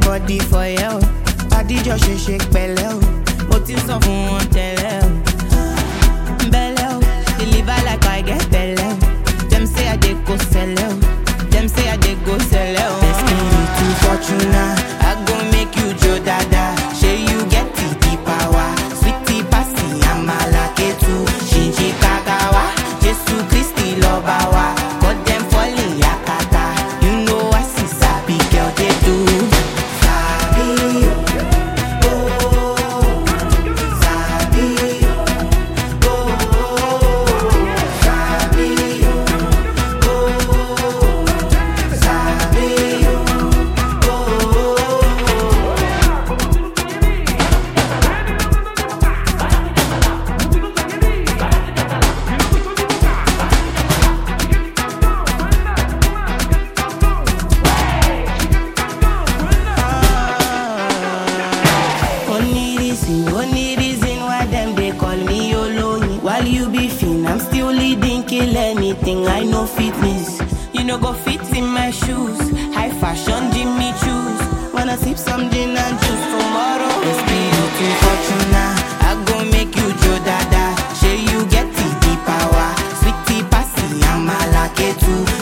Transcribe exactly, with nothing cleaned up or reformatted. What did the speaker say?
body for you. Body just shake shake pẹ̀lẹ́ o. Mo ti sọ fún wọn tẹ́lẹ̀ o. Belle o, deliver like I get belle o. Them say I dey go sell o. Them say I dey go sell o. Destiny to Fortuna, I go make you Joe Dada. Shey you get the the power. Sweetie passy, amala ketu. Shinji kagawa, Jesu Christi loba wa. Got them falling yakata. You know I see sabi girl they do. Sabi, oh, sabi, oh, sabi, oh, sabi, Only reason, only reason why them they call me Oloni. While you be fin, I'm still leading, kill anything. I know fitness. You know go fit in my shoes. High fashion, Jimmy choose. Wanna sip some gin and juice tomorrow? It's me looking Fortuna. I go make you Joe Dada. Shey you get the the power. Sweetie passy, I'm a lucky too.